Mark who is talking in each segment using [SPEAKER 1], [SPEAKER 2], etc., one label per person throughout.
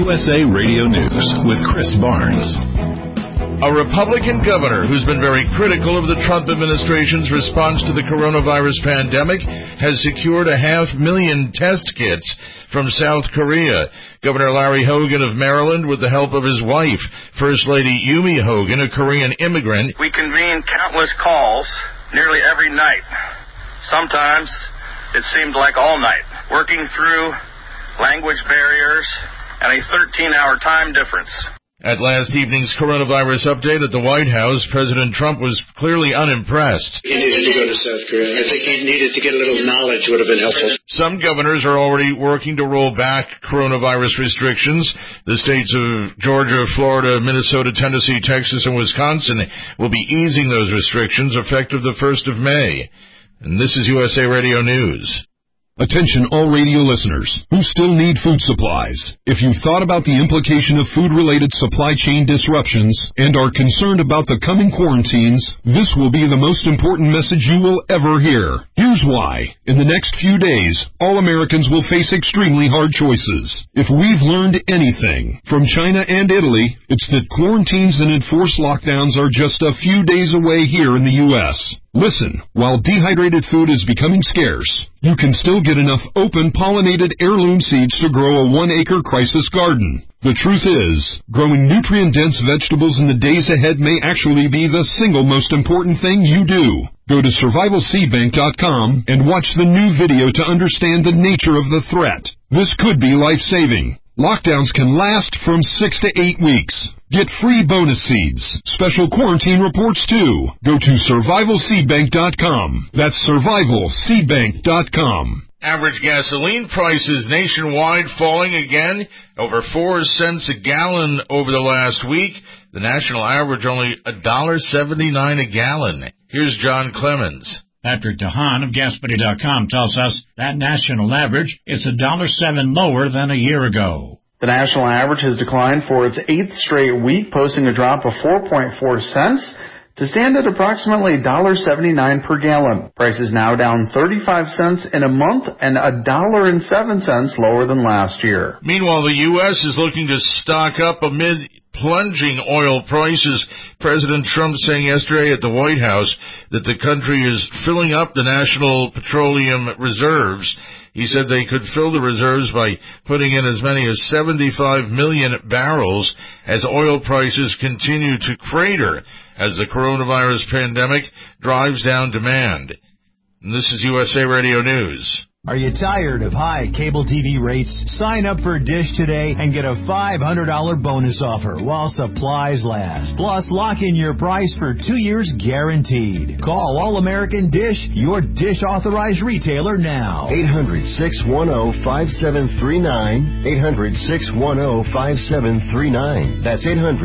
[SPEAKER 1] USA Radio News with Chris Barnes.
[SPEAKER 2] A Republican governor who's been very critical of the Trump administration's response to the coronavirus pandemic has secured 500,000 test kits from South Korea. Governor Larry Hogan of Maryland, with the help of his wife, First Lady Yumi Hogan, a Korean immigrant.
[SPEAKER 3] We convened countless calls nearly every night. Sometimes it seemed like all night, working through language barriers and a 13-hour time difference.
[SPEAKER 2] At last evening's coronavirus update at the White House, President Trump was clearly unimpressed.
[SPEAKER 4] He needed to go to South Korea. I think he needed to get a little knowledge would have been helpful.
[SPEAKER 2] Some governors are already working to roll back coronavirus restrictions. The states of Georgia, Florida, Minnesota, Tennessee, Texas, and Wisconsin will be easing those restrictions effective the 1st of May. And this is USA Radio News.
[SPEAKER 1] Attention all radio listeners who still need food supplies. If you've thought about the implication of food-related supply chain disruptions and are concerned about the coming quarantines, this will be the most important message you will ever hear. Here's why. In the next few days, all Americans will face extremely hard choices. If we've learned anything from China and Italy, it's that quarantines and enforced lockdowns are just a few days away here in the U.S. Listen, while dehydrated food is becoming scarce, you can still get enough open pollinated heirloom seeds to grow a 1-acre crisis garden. The truth is, growing nutrient-dense vegetables in the days ahead may actually be the single most important thing you do. Go to survivalseedbank.com and watch the new video to understand the nature of the threat. This could be life-saving. Lockdowns can last from 6 to 8 weeks. Get free bonus seeds. Special quarantine reports too. Go to survivalseedbank.com. That's survivalseedbank.com.
[SPEAKER 2] Average gasoline prices nationwide falling again, over 4 cents a gallon over the last week. The national average only $1.79 a gallon. Here's John Clemens.
[SPEAKER 5] Patrick DeHaan of GasBuddy.com tells us that national average is $1.07 lower than a year ago.
[SPEAKER 6] The national average has declined for its 8th straight week, posting a drop of 4.4 cents to stand at approximately $1.79 per gallon. Prices now down 35 cents in a month and $1.07 lower than last year.
[SPEAKER 2] Meanwhile, the U.S. is looking to stock up amid plunging oil prices. President Trump saying yesterday at the White House that the country is filling up the national petroleum reserves. He said they could fill the reserves by putting in as many as 75 million barrels as oil prices continue to crater as the coronavirus pandemic drives down demand. And this is USA Radio News.
[SPEAKER 7] Are you tired of high cable TV rates? Sign up for Dish today and get a $500 bonus offer while supplies last. Plus, lock in your price for 2 years guaranteed. Call All-American Dish, your Dish authorized retailer now.
[SPEAKER 8] 800-610-5739. 800-610-5739. That's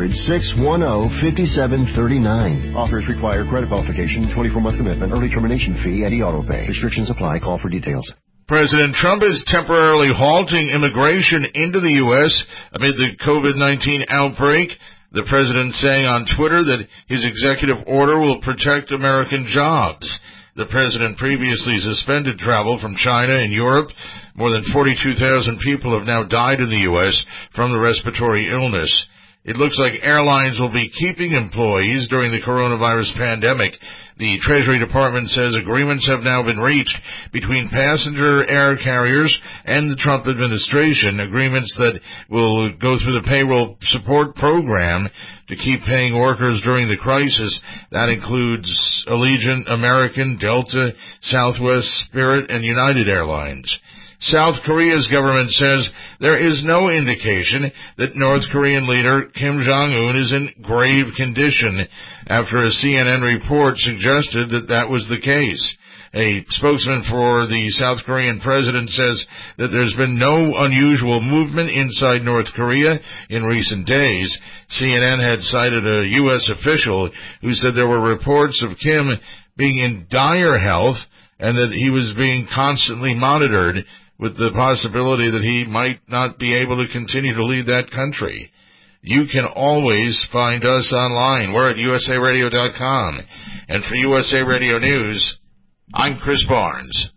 [SPEAKER 8] 800-610-5739. Offers require credit qualification, 24-month commitment, early termination fee, and auto pay. Restrictions apply. Call for details.
[SPEAKER 2] President Trump is temporarily halting immigration into the U.S. amid the COVID-19 outbreak. The president saying on Twitter that his executive order will protect American jobs. The president previously suspended travel from China and Europe. More than 42,000 people have now died in the U.S. from the respiratory illness. It looks like airlines will be keeping employees during the coronavirus pandemic. The Treasury Department says agreements have now been reached between passenger air carriers and the Trump administration, agreements that will go through the payroll support program to keep paying workers during the crisis. That includes Allegiant, American, Delta, Southwest, Spirit, and United Airlines. South Korea's government says there is no indication that North Korean leader Kim Jong-un is in grave condition after a CNN report suggested that that was the case. A spokesman for the South Korean president says that there's been no unusual movement inside North Korea in recent days. CNN had cited a U.S. official who said there were reports of Kim being in dire health and that he was being constantly monitored, with the possibility that he might not be able to continue to lead that country. You can always find us online. We're at usaradio.com. And for USA Radio News, I'm Chris Barnes.